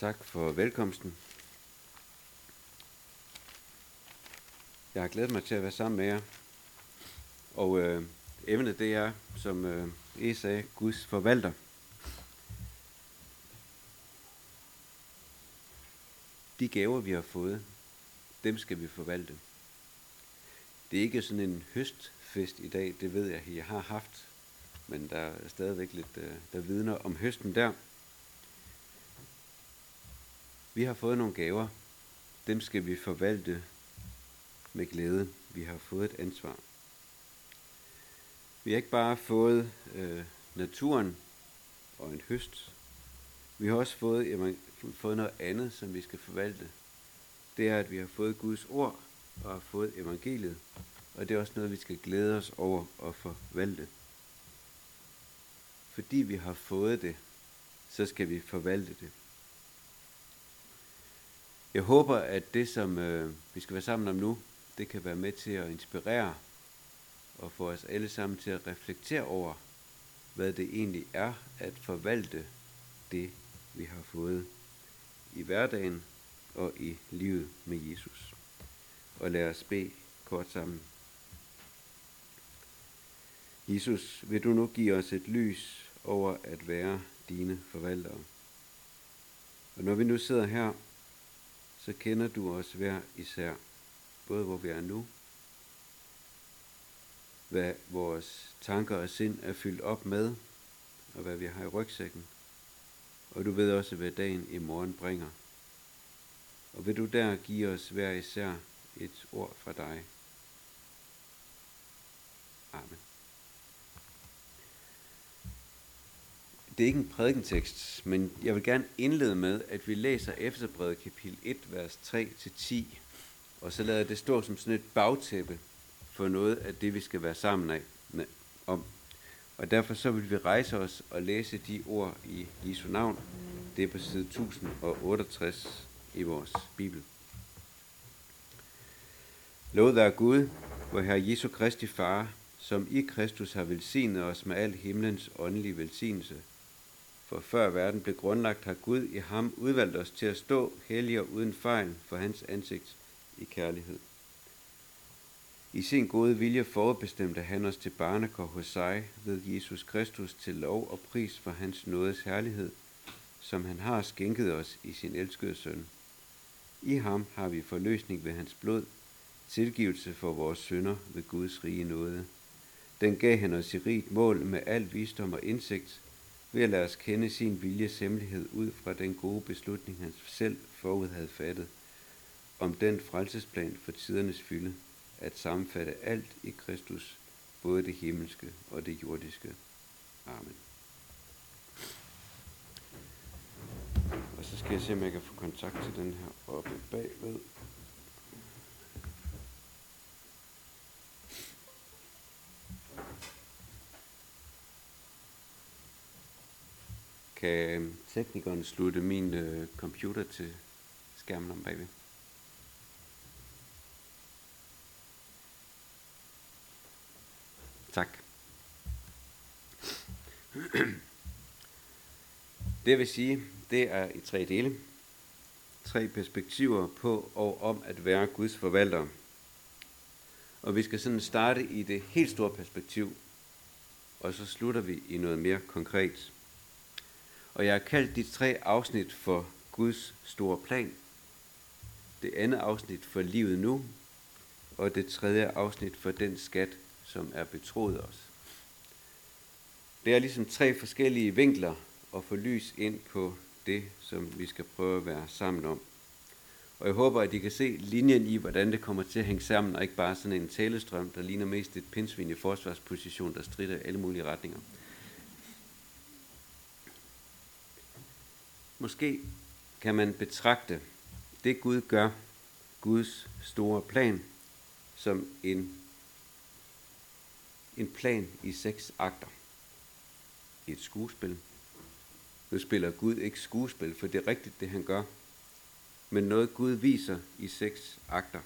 tak for velkomsten. Jeg har glædet mig til at være sammen med jer. Og emnet det er, som Esa sagde, Guds forvalter. De gaver, vi har fået, dem skal vi forvalte. Det er ikke sådan en høstfest i dag, det ved jeg, jeg har haft. Men der er stadigvæk lidt, der vidner om høsten der. Vi har fået nogle gaver. Dem skal vi forvalte med glæde. Vi har fået et ansvar. Vi har ikke bare fået naturen og en høst. Vi har også fået noget andet, som vi skal forvalte. Det er, at vi har fået Guds ord og har fået evangeliet. Og det er også noget, vi skal glæde os over at forvalte. Fordi vi har fået det, så skal vi forvalte det. Jeg håber, at det, som vi skal være sammen om nu, det kan være med til at inspirere og få os alle sammen til at reflektere over, hvad det egentlig er at forvalte det, vi har fået i hverdagen og i livet med Jesus. Og lad os bede kort sammen. Jesus, vil du nu give os et lys over at være dine forvaltere? Og når vi nu sidder her, så kender du os hver især, både hvor vi er nu, hvad vores tanker og sind er fyldt op med, og hvad vi har i rygsækken. Og du ved også, hvad dagen i morgen bringer. Og vil du der give os hver især et ord fra dig? Amen. Det er ikke en prædikentekst, men jeg vil gerne indlede med, at vi læser Efeserbrevet kapitel 1, vers 3-10, og så lader det stå som sådan et bagtæppe for noget af det, vi skal være sammen om. Og derfor så vil vi rejse os og læse de ord i Jesu navn. Det er på side 1068 i vores Bibel. Lovet være Gud, vor Herre Jesu Kristi Far, som i Kristus har velsignet os med al himlens åndelige velsignelse. For før verden blev grundlagt, har Gud i ham udvalgt os til at stå hellige og uden fejl for hans ansigt i kærlighed. I sin gode vilje forudbestemte han os til barnekår hos sig ved Jesus Kristus til lov og pris for hans nådes herlighed, som han har skænket os i sin elskede søn. I ham har vi forløsning ved hans blod, tilgivelse for vores synder ved Guds rige nåde. Den gav han os i rigt mål med al visdom og indsigt, ved at lade os kende sin viljes hemmelighed ud fra den gode beslutning, han selv forud havde fattet, om den frelsesplan for tidernes fylde, at sammenfatte alt i Kristus, både det himmelske og det jordiske. Amen. Og så skal jeg se, om jeg kan få kontakt til den her oppe bagved. Kan teknikeren slutte min computer til skærmen om bagved? Tak. Det vil sige, det er i 3 dele. 3 perspektiver på og om at være Guds forvalter. Og vi skal sådan starte i det helt store perspektiv, og så slutter vi i noget mere konkret. Og jeg har kaldt de 3 afsnit for Guds store plan. Det andet afsnit for livet nu, og det 3. afsnit for den skat, som er betroet os. Det er ligesom 3 forskellige vinkler at få lys ind på det, som vi skal prøve at være sammen om. Og jeg håber, at I kan se linjen i, hvordan det kommer til at hænge sammen, og ikke bare sådan en talestrøm, der ligner mest et pindsvin i forsvarsposition, der stritter i alle mulige retninger. Måske kan man betragte det Gud gør, Guds store plan, som en plan i 6 akter. Et skuespil. Nu spiller Gud ikke skuespil, for det er rigtigt, det han gør. Men noget Gud viser i 6 akter.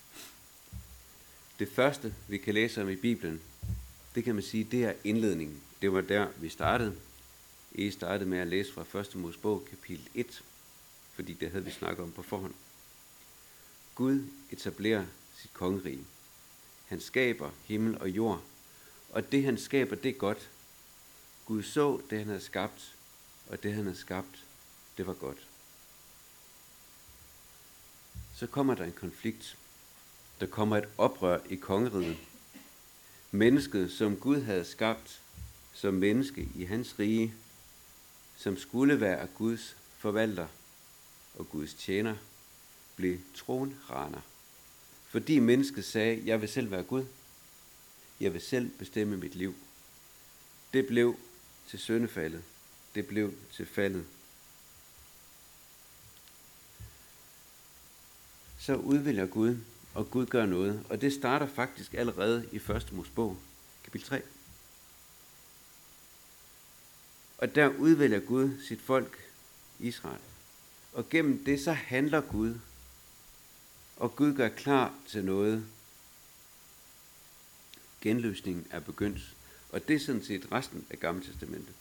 Det første, vi kan læse om i Bibelen, det kan man sige, det er indledningen. Det var der, vi startede. I startede med at læse fra 1. Mosebog, kapitel 1. fordi det havde vi snakket om på forhånd. Gud etablerer sit kongerige. Han skaber himmel og jord, og det han skaber, det er godt. Gud så det han havde skabt, og det han havde skabt, det var godt. Så kommer der en konflikt. Der kommer et oprør i kongeriget. Mennesket, som Gud havde skabt som menneske i hans rige, som skulle være Guds forvalter og Guds tjener, blev tronraner. Fordi mennesket sagde, jeg vil selv være Gud. Jeg vil selv bestemme mit liv. Det blev til syndefaldet. Det blev til faldet. Så udvælger Gud, og Gud gør noget. Og det starter faktisk allerede i 1. Mosebog, kapitel 3. Og der udvælger Gud sit folk, Israel. Og gennem det så handler Gud. Og Gud gør klar til noget. Genløsningen er begyndt. Og det er sådan set resten af Gamle Testamentet.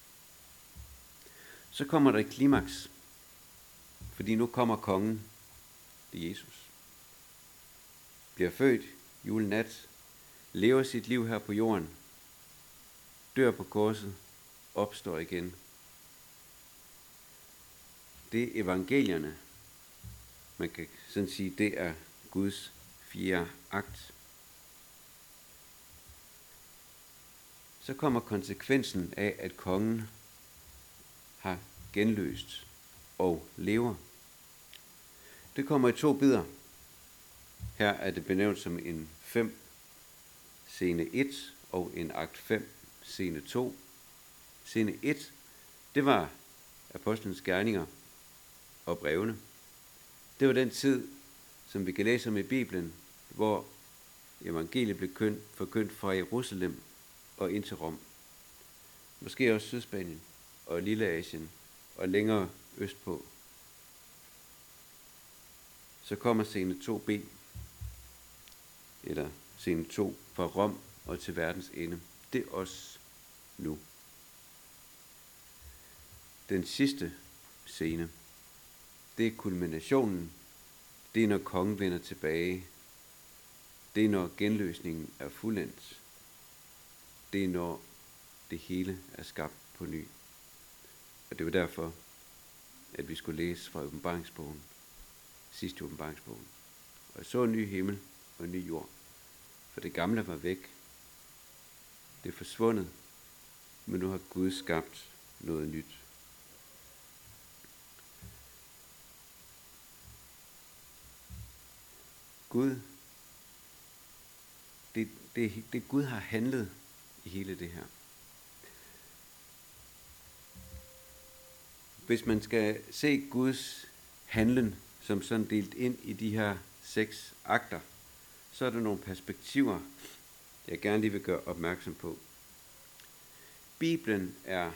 Så kommer der et klimaks. Fordi nu kommer kongen, det er Jesus. Bliver født julenat, lever sit liv her på jorden, dør på korset, opstår igen. Det er evangelierne. Man kan sådan sige, det er Guds 4. akt. Så kommer konsekvensen af, at kongen har genløst og lever. Det kommer i 2 bidder. Her er det benævnt som en 5, scene 1 og en akt 5, scene 2. Scene 1, det var apostlenes gerninger og brevene. Det var den tid, som vi kan læse om i Bibelen, hvor evangeliet blev forkyndt fra Jerusalem og ind til Rom. Måske også Sydspanien og Lilleasien og længere østpå. Så kommer scene 2b, eller scene 2 fra Rom og til verdens ende. Det er os nu. Den sidste scene, det er kulminationen. Det er, når kongen vender tilbage. Det er, når genløsningen er fuldendt. Det er, når det hele er skabt på ny. Og det var derfor, at vi skulle læse fra åbenbaringsbogen, sidste åbenbaringsbogen. Og jeg så en ny himmel og en ny jord. For det gamle var væk. Det er forsvundet. Men nu har Gud skabt noget nyt. Gud, det Gud har handlet i hele det her. Hvis man skal se Guds handlen som sådan delt ind i de her 6 akter, så er der nogle perspektiver, jeg gerne lige vil gøre opmærksom på. Bibelen er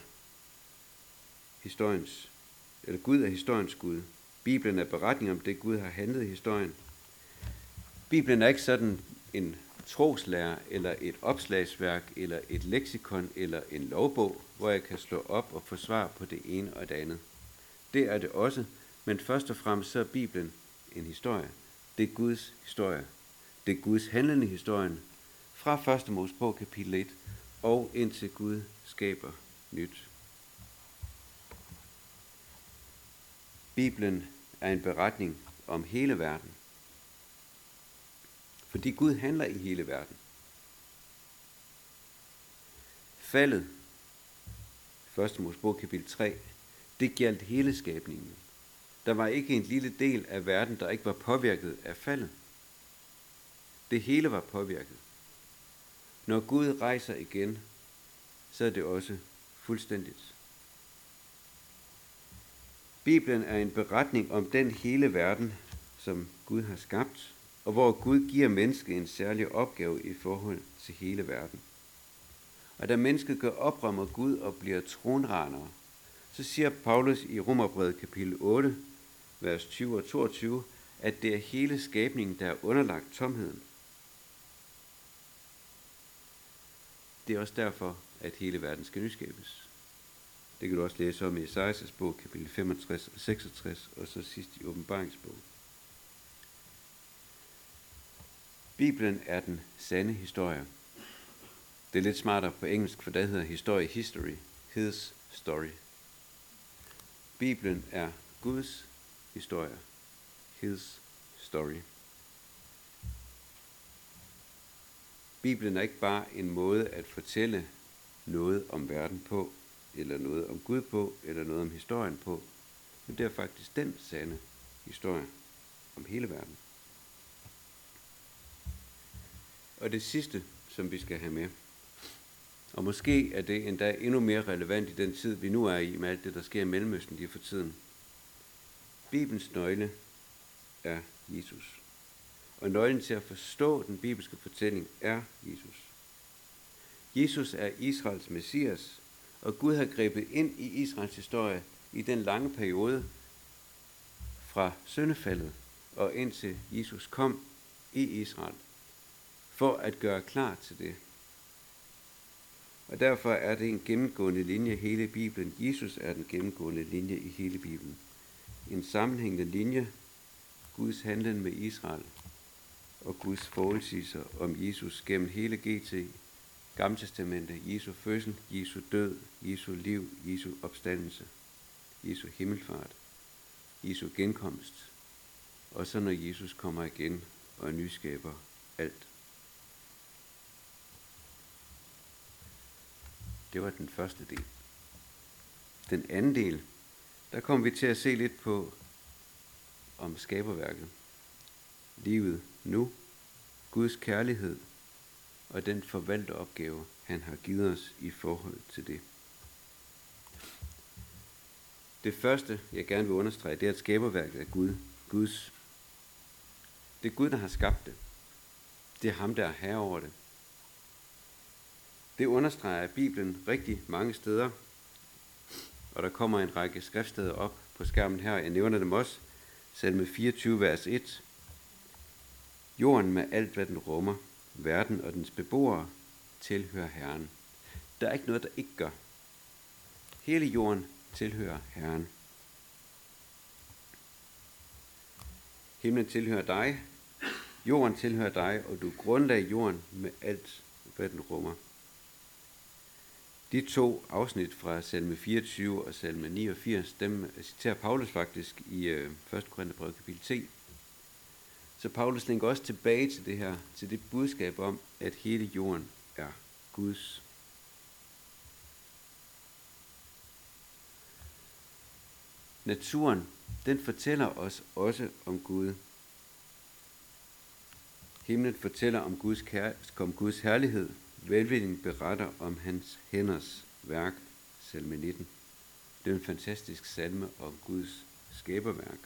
Gud er historiens Gud. Bibelen er beretning om det, Gud har handlet i historien. Bibelen er ikke sådan en troslære, eller et opslagsværk, eller et leksikon, eller en lovbog, hvor jeg kan slå op og få svar på det ene og det andet. Det er det også, men først og fremmest så er Bibelen en historie. Det er Guds historie. Det er Guds handlende historien, fra 1. Mosebog kapitel 1, og indtil Gud skaber nyt. Bibelen er en beretning om hele verden. Fordi Gud handler i hele verden. Faldet, 1. Mosebog kapitel 3, det gjaldt hele skabningen. Der var ikke en lille del af verden, der ikke var påvirket af faldet. Det hele var påvirket. Når Gud rejser igen, så er det også fuldstændigt. Bibelen er en beretning om den hele verden, som Gud har skabt, og hvor Gud giver mennesket en særlig opgave i forhold til hele verden. Og da mennesket gør oprør mod Gud og bliver tronranere, så siger Paulus i Romerbrevet kapitel 8, vers 20 og 22, at det er hele skabningen, der er underlagt tomheden. Det er også derfor, at hele verden skal nyskabes. Det kan du også læse om i Esajas bog, kapitel 65 og 66, og så sidst i Åbenbaringsbogen. Bibelen er den sande historie. Det er lidt smartere på engelsk, for der hedder historie history, his story. Bibelen er Guds historie, his story. Bibelen er ikke bare en måde at fortælle noget om verden på, eller noget om Gud på, eller noget om historien på, men det er faktisk den sande historie om hele verden. Og det sidste, som vi skal have med, og måske er det endda endnu mere relevant i den tid, vi nu er i, med alt det, der sker i Mellemøsten lige for tiden. Bibelens nøgle er Jesus. Og nøglen til at forstå den bibelske fortælling er Jesus. Jesus er Israels Messias, og Gud har grebet ind i Israels historie i den lange periode fra syndefaldet og indtil Jesus kom i Israel, for at gøre klar til det. Og derfor er det en gennemgående linje i hele Bibelen. Jesus er den gennemgående linje i hele Bibelen. En sammenhængende linje, Guds handlen med Israel og Guds forudsigelser om Jesus gennem hele GT, Gamle Testamente, Jesu fødsel, Jesu død, Jesu liv, Jesu opstandelse, Jesu himmelfart, Jesu genkomst, og så når Jesus kommer igen og nyskaber alt. Det var den første del. Den anden del, der kommer vi til at se lidt på om skaberværket. Livet nu, Guds kærlighed og den forvalteropgave, han har givet os i forhold til det. Det første, jeg gerne vil understrege, det er, at skaberværket er Guds. Det er Gud, der har skabt det. Det er ham, der er herre over det. Det understreger Bibelen rigtig mange steder, og der kommer en række skriftsteder op på skærmen her. Jeg nævner dem også. Salme 24, vers 1. Jorden med alt, hvad den rummer, verden og dens beboere, tilhører Herren. Der er ikke noget, der ikke gør. Hele jorden tilhører Herren. Himlen tilhører dig, jorden tilhører dig, og du grundlagde jorden med alt, hvad den rummer. De to afsnit fra salme 24 og salme 89, dem citerer Paulus faktisk i 1. Korintherbrev kapitel 10. Så Paulus linker også tilbage til det her, til det budskab om, at hele jorden er Guds. Naturen, den fortæller os også om Gud. Himlen fortæller om Guds herlighed. Velviljen beretter om hans hænders værk, salme 19. Det er en fantastisk salme om Guds skaberværk.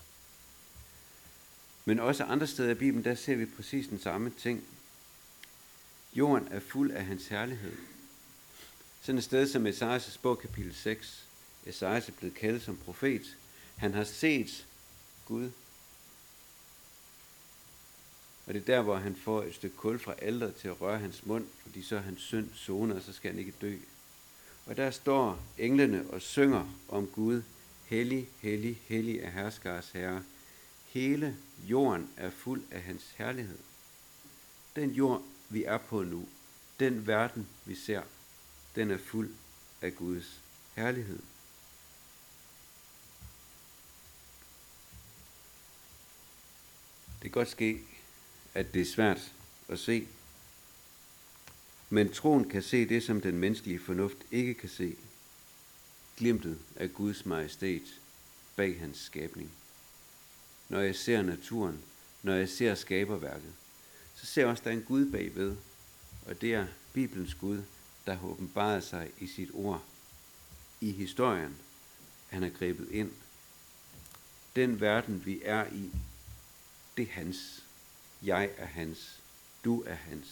Men også andre steder i Bibelen, der ser vi præcis den samme ting. Jorden er fuld af hans herlighed. Sådan et sted som Esajas bog, kapitel 6. Esajas er blevet kaldt som profet. Han har set Gud. Og det er der, hvor han får et stykke kul fra alteret til at røre hans mund, fordi så er hans synd sonet, og så skal han ikke dø. Og der står englene og synger om Gud. Hellig, hellig, hellig er herskars herre. Hele jorden er fuld af hans herlighed. Den jord, vi er på nu, den verden, vi ser, den er fuld af Guds herlighed. Det kan godt ske, at det er svært at se, men troen kan se det, som den menneskelige fornuft ikke kan se. Glimtet af Guds majestæt bag hans skabning. Når jeg ser naturen, når jeg ser skaberværket, så ser jeg også, at der er en Gud bagved, og det er Bibelens Gud, der har åbenbaret sig i sit ord. I historien, han har grebet ind. Den verden, vi er i, det er hans. Jeg er hans. Du er hans.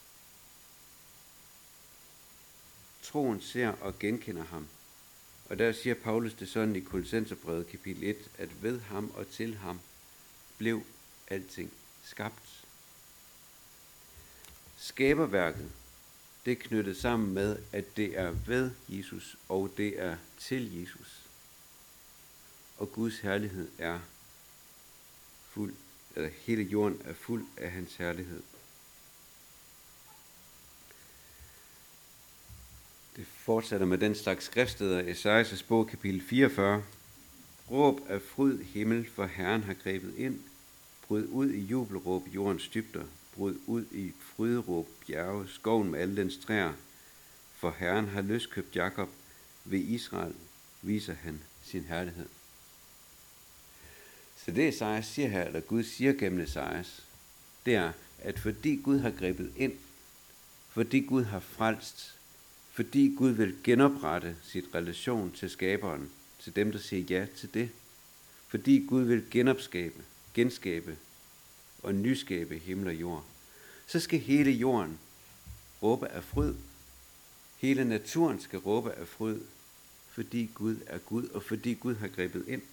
Troen ser og genkender ham. Og der siger Paulus det sådan i Kolossenserbrevet kapitel 1, at ved ham og til ham blev alting skabt. Skaberværket, det er knyttet sammen med, at det er ved Jesus, og det er til Jesus. Og Guds herlighed er fuld, eller hele jorden er fuld af hans herlighed. Det fortsætter med den slags skriftsteder. Esajas bog, kapitel 44. Råb af fryd himmel, for Herren har grebet ind. Bryd ud i jubelråb jordens dybder. Bryd ud i fryderåb bjerge, skoven med alle dens træer. For Herren har løskøbt Jakob. Ved Israel viser han sin herlighed. Så det Esajas siger her, eller Gud siger gennem Esajas, det er, at fordi Gud har grebet ind, fordi Gud har frelst, fordi Gud vil genoprette sit relation til skaberen, til dem, der siger ja til det, fordi Gud vil genskabe og nyskabe himmel og jord, så skal hele jorden råbe af fryd. Hele naturen skal råbe af fryd, fordi Gud er Gud, og fordi Gud har grebet ind.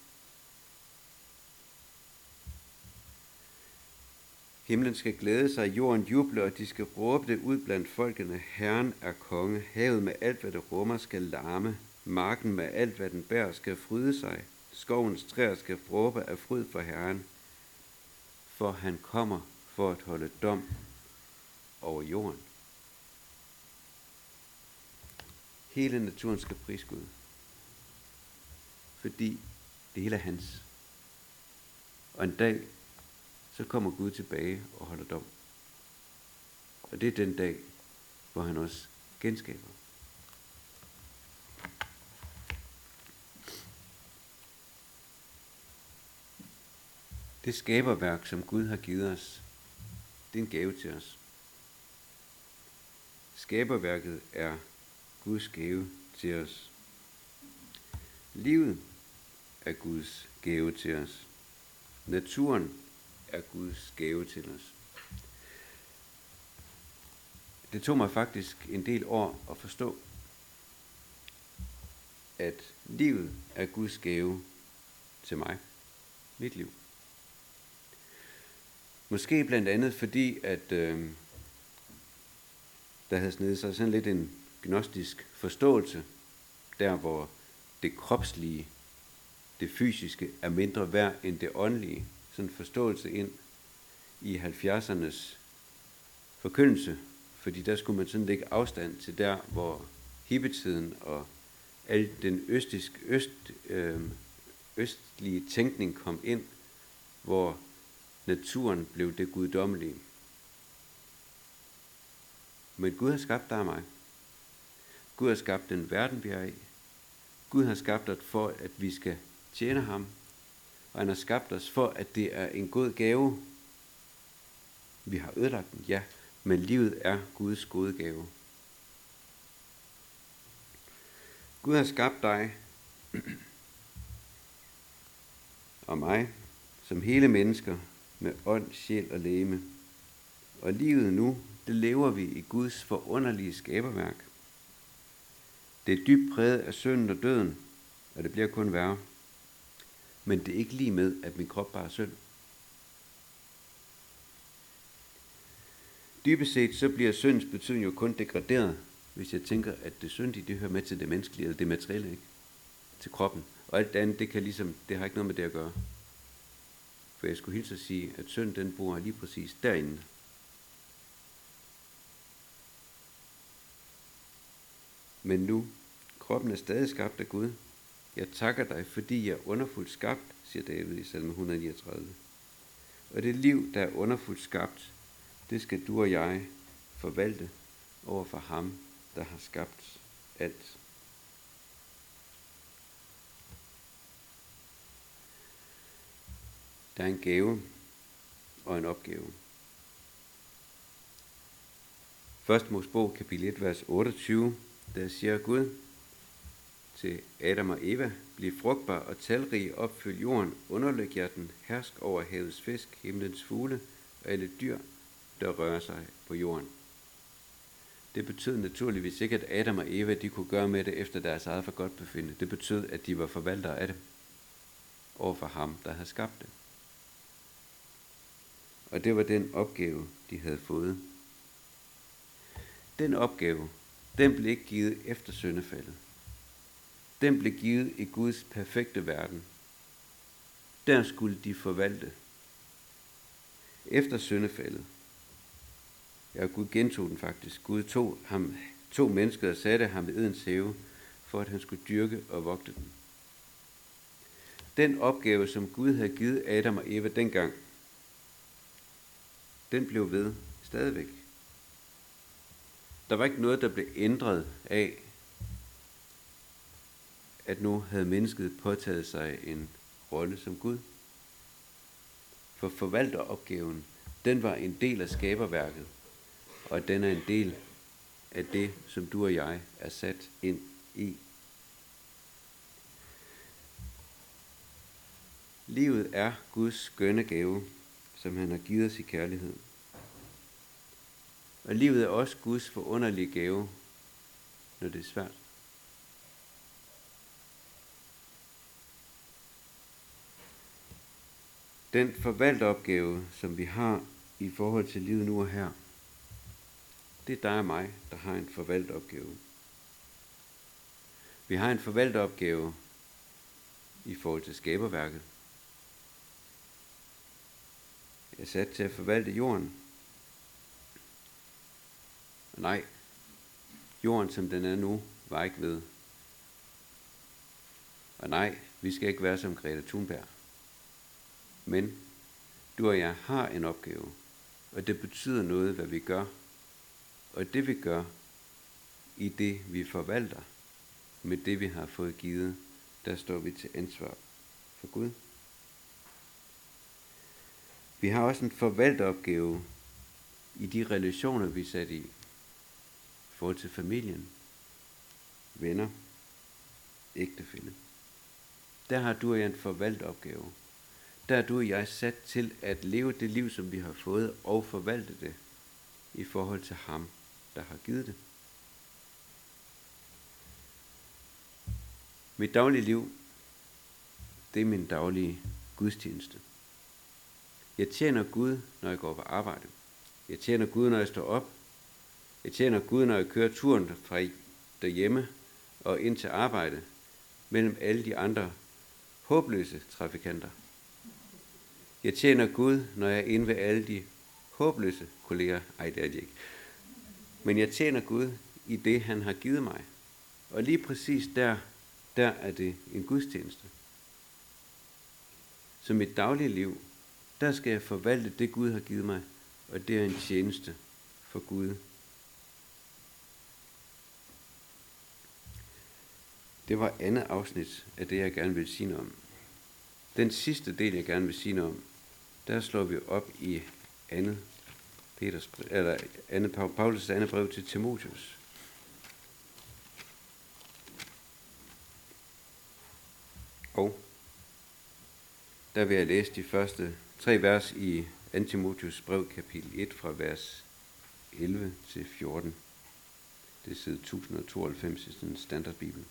Himlen skal glæde sig, jorden juble, og de skal råbe det ud blandt folkene. Herren er konge. Havet med alt, hvad det rummer, skal larme. Marken med alt, hvad den bærer, skal fryde sig. Skovens træer skal råbe af fryd for Herren, for han kommer for at holde dom over jorden. Hele naturen skal prise Gud, fordi det hele er hans. Og en dag, så kommer Gud tilbage og holder dom. Og det er den dag, hvor han også genskaber. Det skaberværk, som Gud har givet os, det er en gave til os. Skaberværket er Guds gave til os. Livet er Guds gave til os. Naturen er Guds gave til os. Det tog mig faktisk en del år at forstå, at livet er Guds gave til mig. Mit liv. Måske blandt andet fordi, at der havde snedet sig sådan lidt en gnostisk forståelse, der hvor det kropslige, det fysiske er mindre værd end det åndelige. Sådan en forståelse ind i 70'ernes forkyndelse, fordi der skulle man sådan lægge afstand til der, hvor hippietiden og al den østlige tænkning kom ind, hvor naturen blev det guddommelige. Men Gud har skabt dig og mig. Gud har skabt den verden, vi er i. Gud har skabt os for, at vi skal tjene ham. Og han har skabt os for, at det er en god gave. Vi har ødelagt den, ja, men livet er Guds gode gave. Gud har skabt dig og mig som hele mennesker med ånd, sjæl og legeme. Og livet nu, det lever vi i Guds forunderlige skaberværk. Det er dybt præget af synden og døden, og det bliver kun værre. Men det er ikke lige med, at min krop bare er synd. Dybest set så bliver syndens betydning jo kun degraderet, hvis jeg tænker, at det syndige, det hører med til det menneskelige, eller det materielle, ikke? Til kroppen. Og alt andet, det har ikke noget med det at gøre. For jeg skulle hilse at sige, at synd, den bor lige præcis derinde. Men nu, kroppen er stadig skabt af Gud. Jeg takker dig, fordi jeg er underfuldt skabt, siger David i salme 139. Og det liv, der er underfuldt skabt, det skal du og jeg forvalte over for ham, der har skabt alt. Der er en gave og en opgave. 1. Mosebog, kapitel 1, vers 28, der siger Gud til Adam og Eva: bliv frugtbar og talrig, opfyld jorden, underlæg jer den, hersk over havets fisk, himlens fugle og alle dyr, der rører sig på jorden. Det betød naturligvis ikke, at Adam og Eva de kunne gøre med det efter deres eget forgodtbefindende. Det betød, at de var forvaltere af det over for ham, der havde skabt det. Og det var den opgave, de havde fået. Den opgave, den blev ikke givet efter syndefaldet. Den blev givet i Guds perfekte verden. Der skulle de forvalte. Efter syndefaldet, ja, Gud gentog den faktisk. Gud tog mennesket og satte ham ved Edens have, for at han skulle dyrke og vogte den. Den opgave, som Gud havde givet Adam og Eva dengang, den blev ved stadigvæk. Der var ikke noget, der blev ændret af, at nu havde mennesket påtaget sig en rolle som Gud. For forvalteropgaven, den var en del af skaberværket, og den er en del af det, som du og jeg er sat ind i. Livet er Guds skønne gave, som han har givet os i kærlighed. Og livet er også Guds forunderlige gave, når det er svært. Den forvalteropgave, som vi har i forhold til livet nu og her, det er dig og mig, der har en forvalteropgave. Vi har en forvalteropgave i forhold til skaberværket. Jeg er sat til at forvalte jorden. Og nej, jorden som den er nu, var ikke ved. Og nej, vi skal ikke være som Greta Thunberg. Men du og jeg har en opgave, og det betyder noget, hvad vi gør. Og det vi gør, i det vi forvalter, med det vi har fået givet, der står vi til ansvar for Gud. Vi har også en forvalteropgave i de relationer, vi er sat i forhold til familien, venner, ægtefælle. Der har du og jeg en forvalteropgave. Der er du og jeg sat til at leve det liv, som vi har fået, og forvalte det i forhold til ham, der har givet det. Mit daglige liv, det er min daglige gudstjeneste. Jeg tjener Gud, når jeg går på arbejde. Jeg tjener Gud, når jeg står op. Jeg tjener Gud, når jeg kører turen fra derhjemme og ind til arbejde, mellem alle de andre håbløse trafikanter. Jeg tjener Gud, når jeg er inde ved alle de håbløse kolleger. Ej, det er de ikke. Men jeg tjener Gud i det, han har givet mig. Og lige præcis der er det en gudstjeneste. Så mit daglige liv, der skal jeg forvalte det, Gud har givet mig, og det er en tjeneste for Gud. Det var andet afsnit af det, jeg gerne vil sige noget om. Den sidste del, jeg gerne vil sige noget om, der slår vi op i Paulus' andet brev til Timotheus. Og der vil jeg læse de første 3 vers i 2. Timotheus brev, kapitel 1, fra vers 11 til 14. Det er side 1092 i sådan en standardbibel.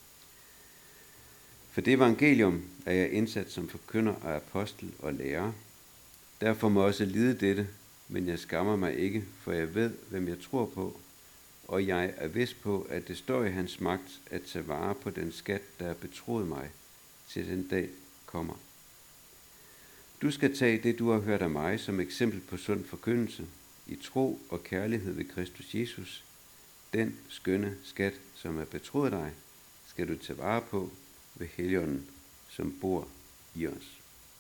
For det evangelium er jeg indsat som forkynder og apostel og lærer. Derfor må jeg også lide dette, men jeg skammer mig ikke, for jeg ved, hvem jeg tror på, og jeg er vist på, at det står i hans magt at tage vare på den skat, der er betroet mig, til den dag kommer. Du skal tage det, du har hørt af mig, som eksempel på sund forkyndelse, i tro og kærlighed ved Kristus Jesus. Den skønne skat, som er betroet dig, skal du tage vare på ved Helligånden, som bor i os.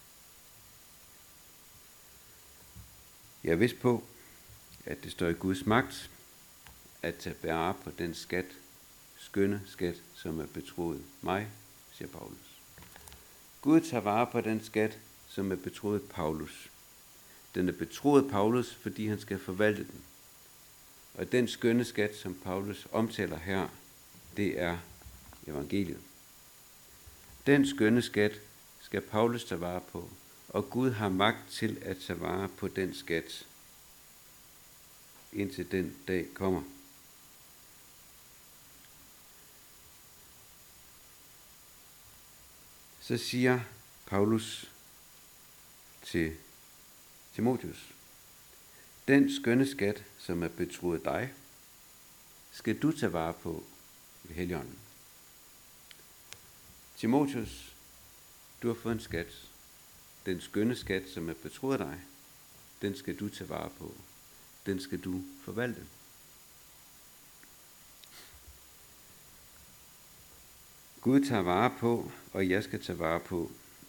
Jeg er vist på, at det står i Guds magt at tage vare på den skat, skønne skat, som er betroet mig, siger Paulus. Gud tager vare på den skat, som er betroet Paulus. Den er betroet Paulus, fordi han skal forvalte den. Og den skønne skat, som Paulus omtaler her, det er evangeliet. Den skønne skat skal Paulus tage vare på, og Gud har magt til at tage vare på den skat, indtil den dag kommer. Så siger Paulus til Timotheus, den skønne skat, som er betroet dig, skal du tage vare på ved Helligånden. Timotheus, du har fået en skat. Den skønne skat, som er betroet dig, den skal du tage vare på. Den skal du forvalte. Gud tager vare på, og jeg skal tage vare på.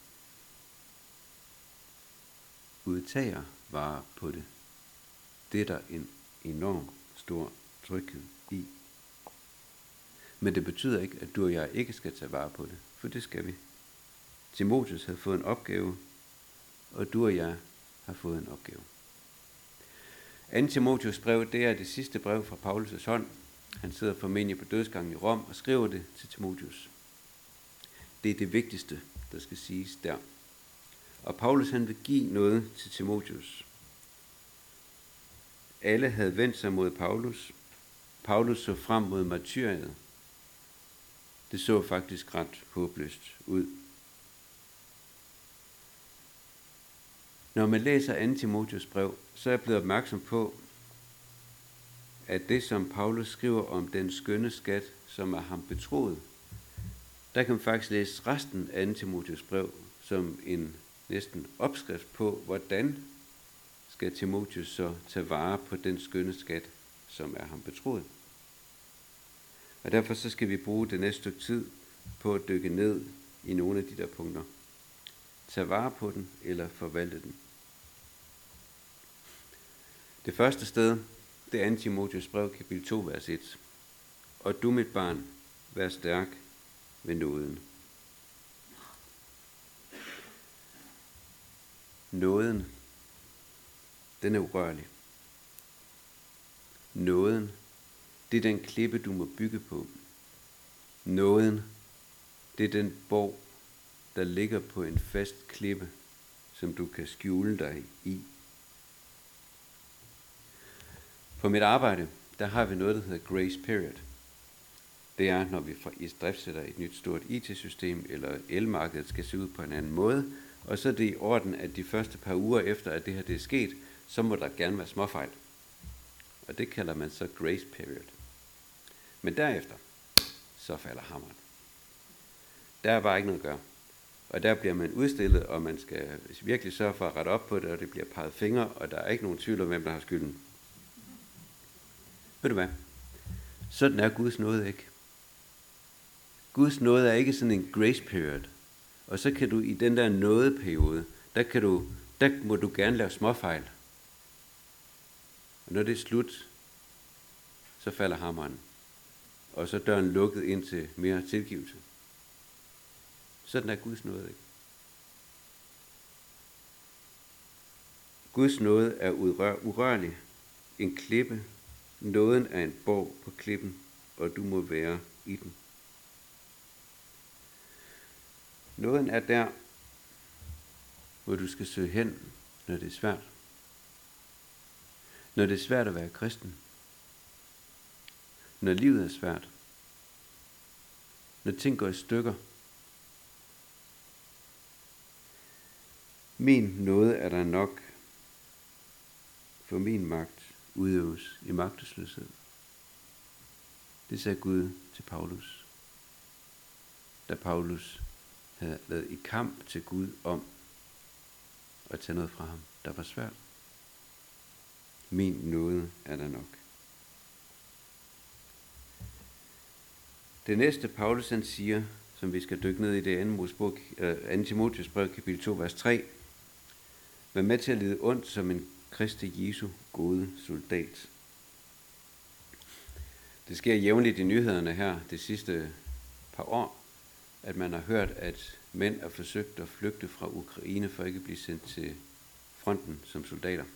Gud tager vare på det. Det er der en enorm stor tryghed i. Men det betyder ikke, at du og jeg ikke skal tage vare på det, for det skal vi. Timotheus havde fået en opgave, og du og jeg har fået en opgave. 2. Timotheus brev, det er det sidste brev fra Paulus' hånd. Han sidder formentlig på dødsgangen i Rom og skriver det til Timotheus. Det er det vigtigste, der skal siges der. Og Paulus han vil give noget til Timotheus. Alle havde vendt sig mod Paulus. Paulus så frem mod martyriet. Det så faktisk ret håbløst ud. Når man læser 2. Timotheus brev, så er jeg blevet opmærksom på, at det som Paulus skriver om den skønne skat, som er ham betroet, der kan man faktisk læse resten af 2. Timotheus brev som en næsten opskrift på, hvordan skal Timotheus så tage vare på den skønne skat, som er ham betroet. Og derfor så skal vi bruge det næste stykke tid på at dykke ned i nogle af de der punkter. Tag vare på den eller forvalte den. Det første sted, det er 2. Timotheus brev, kapitel 2, vers 1. Og du, mit barn, vær stærk ved nåden. Nåden, den er urørlig. Nåden, det er den klippe, du må bygge på. Nåden, det er den borg, der ligger på en fast klippe, som du kan skjule dig i. På mit arbejde, der har vi noget, der hedder grace period. Det er, når vi driftssætter et nyt stort IT-system, eller elmarkedet skal se ud på en anden måde, og så er det i orden, at de første par uger efter, at det her det er sket, så må der gerne være småfejl. Og det kalder man så grace period. Men derefter, så falder hammeren. Der er bare ikke noget at gøre. Og der bliver man udstillet, og man skal virkelig sørge for at rette op på det, og det bliver peget fingre, og der er ikke nogen tvivl om, hvem der har skylden. Ved du hvad? Sådan er Guds nåde ikke. Guds nåde er ikke sådan en grace period. Og så kan du i den der nådeperiode, der må du gerne lave småfejl. Og når det er slut, så falder hammeren. Og så er døren lukket ind til mere tilgivelse. Sådan er Guds nåde ikke. Guds nåde er urørlig, en klippe. Nåden er en borg på klippen, og du må være i den. Nåden er der, hvor du skal søge hen, når det er svært. Når det er svært at være kristen. Når livet er svært. Når ting går i stykker. Min nåde er der nok, for min magt udøves i magtesløshed. Det sagde Gud til Paulus, da Paulus havde været i kamp til Gud om at tage noget fra ham, der var svært. Min nåde er der nok. Det næste Paulus han siger, som vi skal dykke ned i det 2. Timotheus brev, kapitel 2, vers 3. Vær med til at lide ondt som en Kristi Jesu gode soldat. Det sker jævnligt i nyhederne her det sidste par år, at man har hørt, at mænd er forsøgt at flygte fra Ukraine for ikke at blive sendt til fronten som soldater.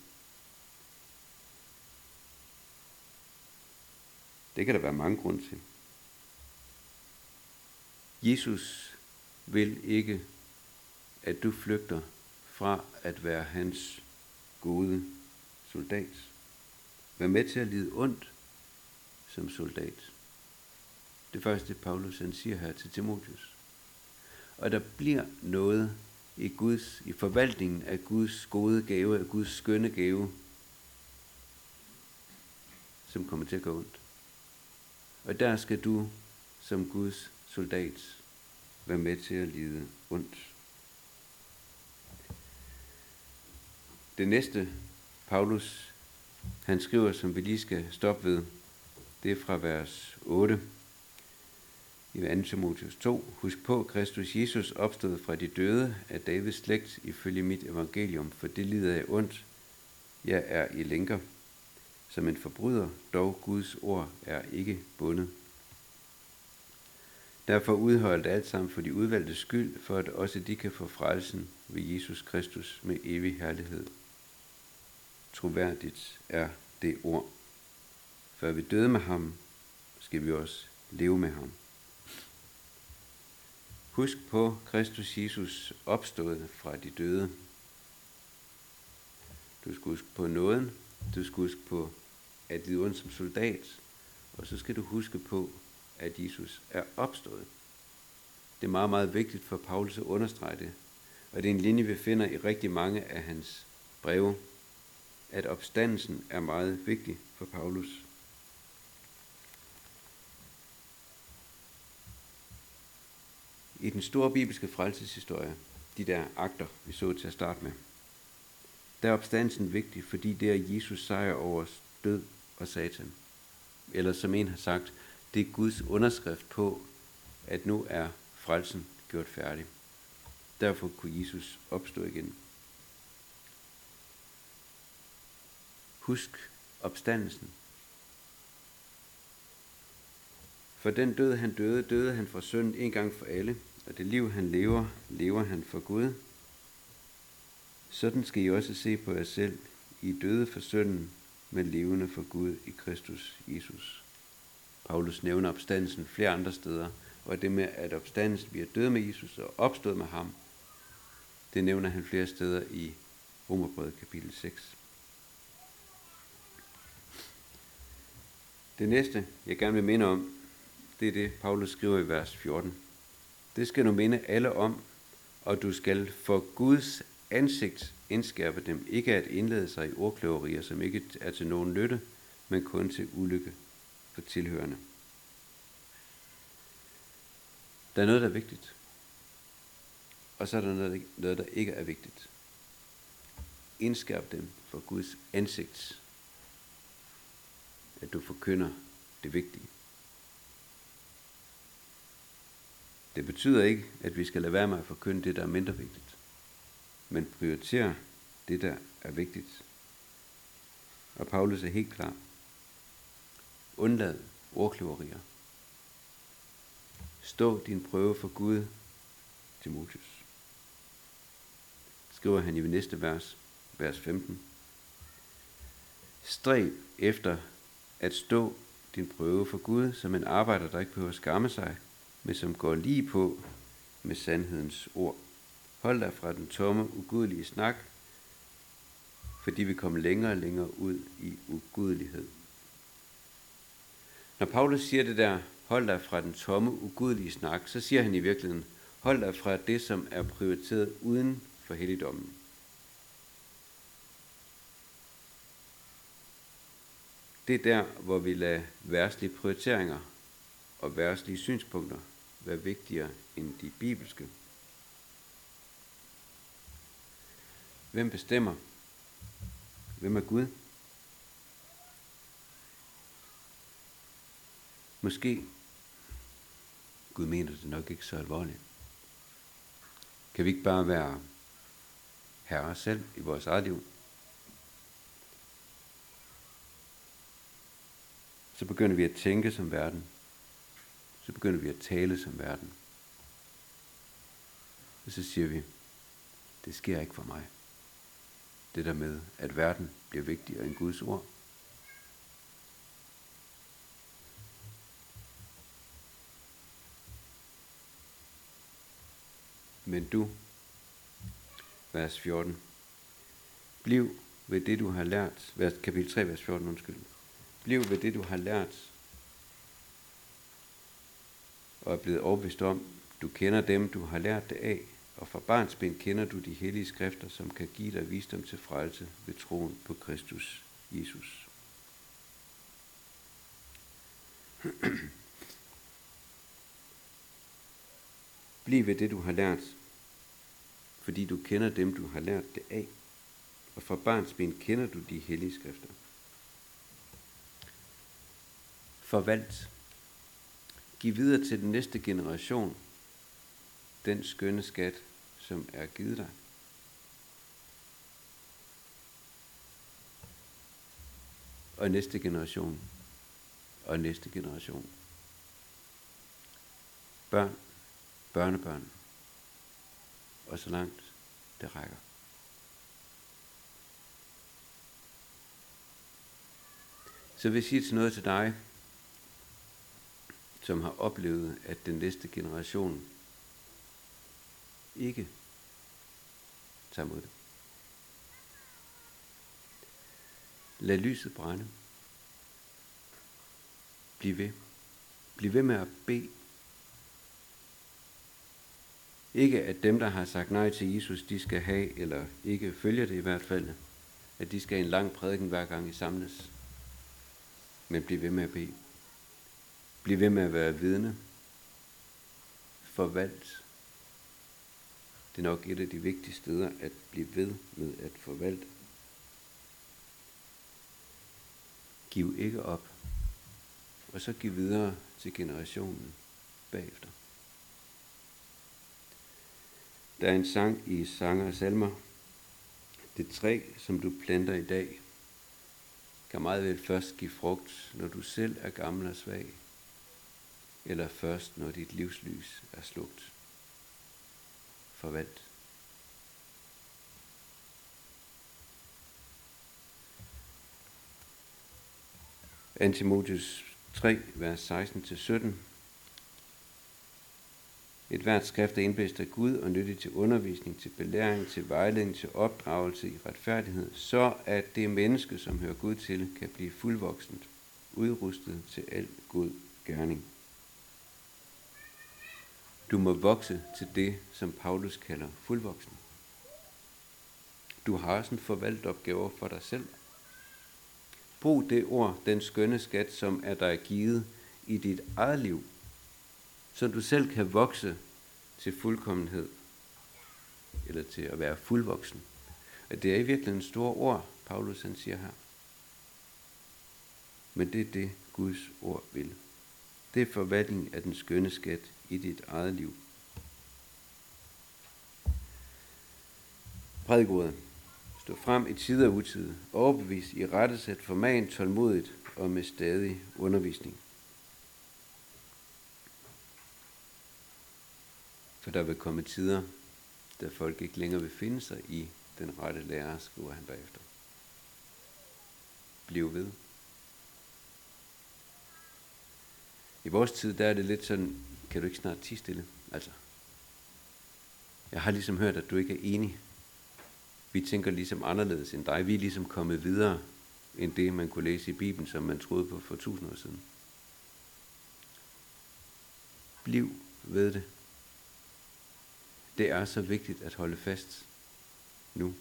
Det kan der være mange grunde til. Jesus vil ikke, at du flygter fra at være hans gode soldat. Vær med til at lide ondt som soldat. Det første Paulus han siger her til Timotheus. Og der bliver noget i forvaltningen af Guds gode gave, af Guds skønne gave, som kommer til at gå ondt. Og der skal du som Guds soldat være med til at lide ondt. Det næste, Paulus, han skriver, som vi lige skal stoppe ved, det er fra vers 8 i 2. Timotheus 2. Husk på, Kristus Jesus opstod fra de døde af Davids slægt ifølge mit evangelium, for det lider jeg ondt. Jeg er i lænker som en forbryder, dog Guds ord er ikke bundet. Derfor udholdt alt sammen for de udvalgte skyld, for at også de kan få frelsen ved Jesus Kristus med evig herlighed. Troværdigt er det ord. Før vi døde med ham, skal vi også leve med ham. Husk på Kristus Jesus opstået fra de døde. Du skal huske på nåden, du skal huske på at lide ondt som soldat, og så skal du huske på, at Jesus er opstået. Det er meget, meget vigtigt for Paulus at understrege det, og det er en linje, vi finder i rigtig mange af hans breve, at opstandelsen er meget vigtig for Paulus. I den store bibelske frelseshistorie, de der akter, vi så til at starte med, der er opstandelsen vigtig, fordi det er Jesus sejr over død og satan. Eller som en har sagt, det er Guds underskrift på, at nu er frelsen gjort færdig. Derfor kunne Jesus opstå igen. Husk opstandelsen. For den død han døde han for synden en gang for alle, og det liv han lever, lever han for Gud. Sådan skal I også se på jer selv. I døde for synden, men levende for Gud i Kristus Jesus. Paulus nævner opstandelsen flere andre steder, og det med, at opstandelsen bliver død med Jesus og opstået med ham, det nævner han flere steder i Romerbrevet kapitel 6. Det næste, jeg gerne vil minde om, det er det, Paulus skriver i vers 14. Det skal du minde alle om, og du skal for Guds ansigt indskærpe dem, ikke at indlede sig i ordkløverier, som ikke er til nogen nytte, men kun til ulykke for tilhørende. Der er noget, der er vigtigt, og så er der noget, der ikke er vigtigt. Indskærp dem for Guds ansigt, at du forkynder det vigtige. Det betyder ikke, at vi skal lade være med at forkynde det, der er mindre vigtigt, men prioritere det, der er vigtigt. Og Paulus er helt klar. Undlad ordkløverier. Stå din prøve for Gud, Timotheus. Skriver han i næste vers, vers 15. Stræb efter at stå din prøve for Gud, som en arbejder, der ikke behøver at skamme sig, men som går lige på med sandhedens ord. Hold dig fra den tomme, ugudelige snak, fordi vi kommer længere og længere ud i ugudelighed. Når Paulus siger det der, hold dig fra den tomme, ugudelige snak, så siger han i virkeligheden, hold dig fra det, som er prioriteret uden for helligdommen. Det er der, hvor vi lader verdslige prioriteringer og verdslige synspunkter være vigtigere end de bibelske. Hvem bestemmer? Hvem er Gud? Måske Gud mener det nok ikke så alvorligt. Kan vi ikke bare være herre selv i vores eget liv? Så begynder vi at tænke som verden. Så begynder vi at tale som verden. Og så siger vi, det sker ikke for mig. Det der med, at verden bliver vigtigere end Guds ord. Men du, vers 14, bliv ved det, du har lært, kapitel 3, vers 14, undskyld. Bliv ved det, du har lært, og er blevet overbevist om, du kender dem, du har lært det af, og fra barnsben kender du de hellige skrifter, som kan give dig visdom til frelse ved troen på Kristus Jesus. Bliv ved det, du har lært, fordi du kender dem, du har lært det af, og fra barnsben kender du de hellige skrifter. Forvalt. Giv videre til den næste generation den skønne skat, som er givet dig. Og næste generation. Og næste generation. Børn, børnebørn. Og så langt det rækker. Så vil jeg sige til noget til dig, som har oplevet, at den næste generation ikke tager mod det. Lad lyset brænde. Bliv ved. Bliv ved med at bede. Ikke at dem, der har sagt nej til Jesus, de skal have, eller ikke følger det i hvert fald, at de skal have en lang prædiken hver gang I samles. Men bliv ved med at bede. Bliv ved med at være vidne. Forvalt. Det er nok et af de vigtige steder at blive ved med at forvalte. Giv ikke op. Og så giv videre til generationen bagefter. Der er en sang i Sange og Salmer. Det træ, som du planter i dag, kan meget vel først give frugt, når du selv er gammel og svag, eller først, når dit livslys er slukt. Forvalt. Timotheus 3, vers 16-17. Et hvert skrift er indblæst af Gud og nyttigt til undervisning, til belæring, til vejledning, til opdragelse i retfærdighed, så at det menneske, som hører Gud til, kan blive fuldvoksent, udrustet til al god gerning. Du må vokse til det, som Paulus kalder fuldvoksen. Du har også en forvaltopgave for dig selv. Brug det ord, den skønne skat, som er dig givet i dit eget liv, så du selv kan vokse til fuldkommenhed, eller til at være fuldvoksen. Og det er i virkeligheden en stor ord, Paulus han siger her. Men det er det, Guds ord vil. Det er forvaltning af den skønne skat i dit eget liv. Prædikordet. Stå frem i tid og utid, overbevis, i rettesæt, forman, tålmodigt og med stadig undervisning. For der vil komme tider, da folk ikke længere vil finde sig i den rette lærer, skriver han bagefter. Bliv ved. I vores tid, der er det lidt sådan, kan du ikke snart tie stille? Altså, jeg har ligesom hørt, at du ikke er enig. Vi tænker ligesom anderledes end dig. Vi er ligesom kommet videre, end det man kunne læse i Bibelen, som man troede på for 1000 år siden. Bliv ved det. Det er så vigtigt at holde fast nu.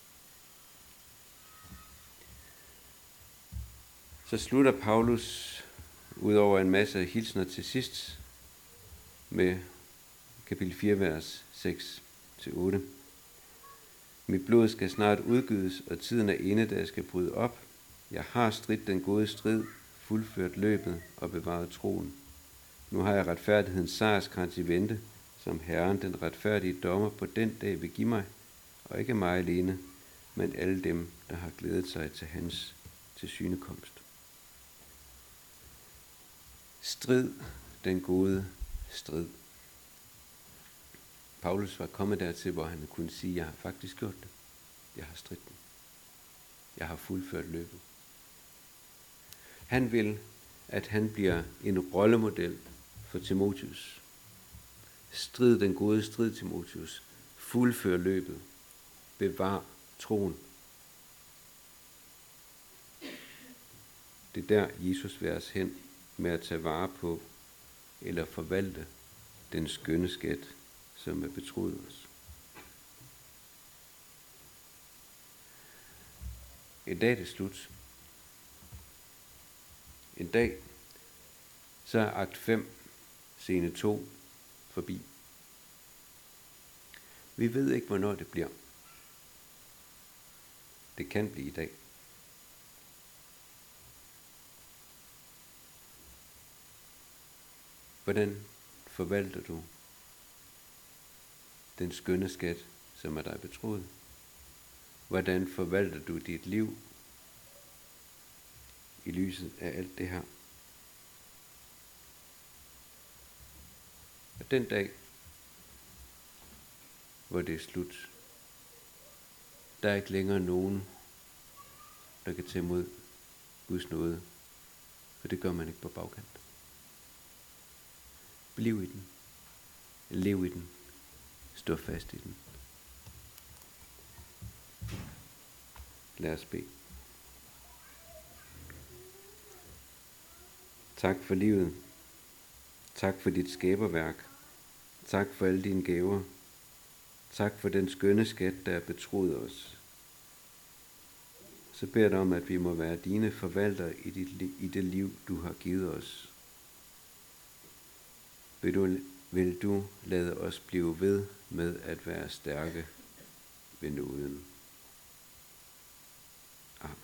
Så slutter Paulus udover en masse hilsner til sidst med kapitel 4, vers 6-8. Mit blod skal snart udgydes, og tiden er inde, da jeg skal bryde op. Jeg har stridt den gode strid, fuldført løbet og bevaret troen. Nu har jeg retfærdighedens sejrskrans i vente, som Herren, den retfærdige dommer, på den dag vil give mig, og ikke mig alene, men alle dem, der har glædet sig til hans tilsynekomst. Strid den gode strid. Paulus var kommet dertil, hvor han kunne sige, jeg har faktisk gjort det. Jeg har stridt den. Jeg har fuldført løbet. Han vil, at han bliver en rollemodel for Timotheus. Strid den gode strid, Timotheus. Fuldfør løbet. Bevar troen. Det er der, Jesus vil os hen med at tage vare på eller forvalte den skønne skat, som er betroet os. En dag er det slut. En dag, så er akt 5, scene 2, forbi. Vi ved ikke, hvornår det bliver. Det kan blive i dag. Hvordan forvalter du den skønne skat, som er dig betroet? Hvordan forvalter du dit liv i lyset af alt det her? Og den dag, hvor det er slut, der er ikke længere nogen, der kan tage imod Guds nåde, for det gør man ikke på bagkant. Bliv i den. Lev i den. Stå fast i den. Lad os bede. Tak for livet. Tak for dit skaberværk. Tak for alle dine gaver. Tak for den skønne skat, der er betroet os. Så beder jeg dig om, at vi må være dine forvaltere i det liv, du har givet os. Vil du lade os blive ved med at være stærke ved nåden. Amen.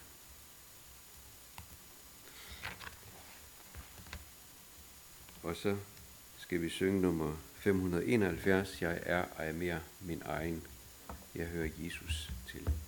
Og så skal vi synge nummer 571. Jeg er ej mere min egen. Jeg hører Jesus til.